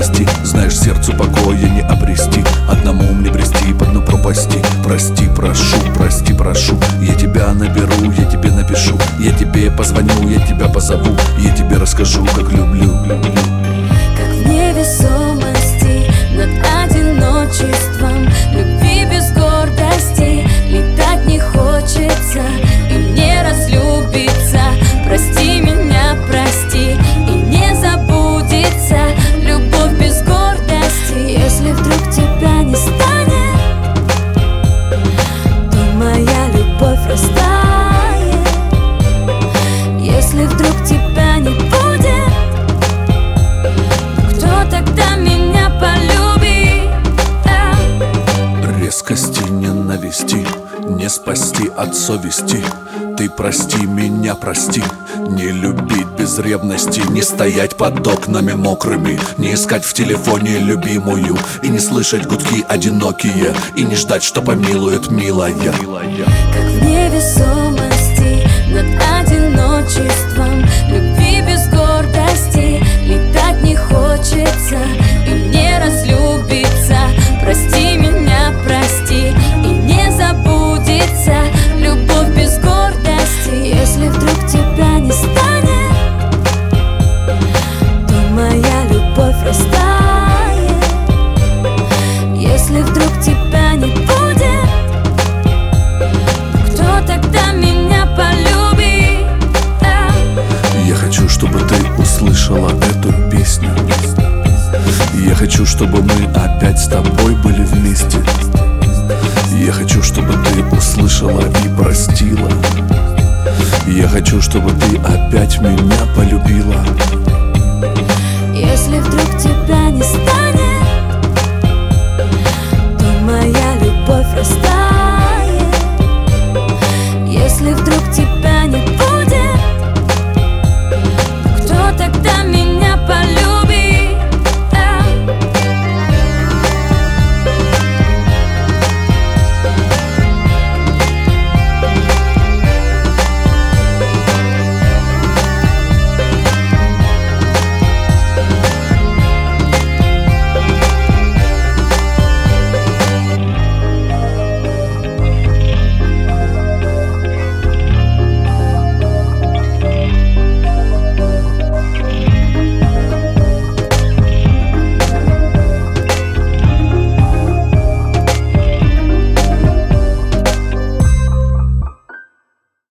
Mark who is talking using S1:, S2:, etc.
S1: спасти. Знаешь, сердцу покоя не обрести, одному мне брести по дну пропасти. Прости, прошу, я тебя наберу, я тебе напишу, я тебе позвоню, я тебя позову, я тебе расскажу, как люблю.
S2: Как в невесомости над одиночеством, любви без гордости, летать не хочется и не разлюбиться. Прости меня, прости, и не забудется любовь без гордости. Если вдруг тебя не станет, то моя любовь растает. Если вдруг тебя не будет, кто тогда меня полюбит?
S1: Резкости не навести, не спасти от совести. Ты прости меня, прости. Не любить без ревности, не стоять под окнами мокрыми, не искать в телефоне любимую, и не слышать гудки одинокие, и не ждать, что помилует милая.
S2: Как в невесомости над одиночеством, любви без гордости, летать не хочется и не разлюбиться. Прости меня, прости, и не забудется любовь без гордости. Если вдруг тебя не станет, то моя любовь растает. Если вдруг тебя не будет, кто тогда меня полюбит?
S1: Я хочу, чтобы ты услышала эту песню. Я хочу, чтобы мы опять с тобой были вместе. Я хочу, чтобы ты услышала и простила. Я хочу, чтобы ты опять меня полюбила.
S2: Если вдруг тебя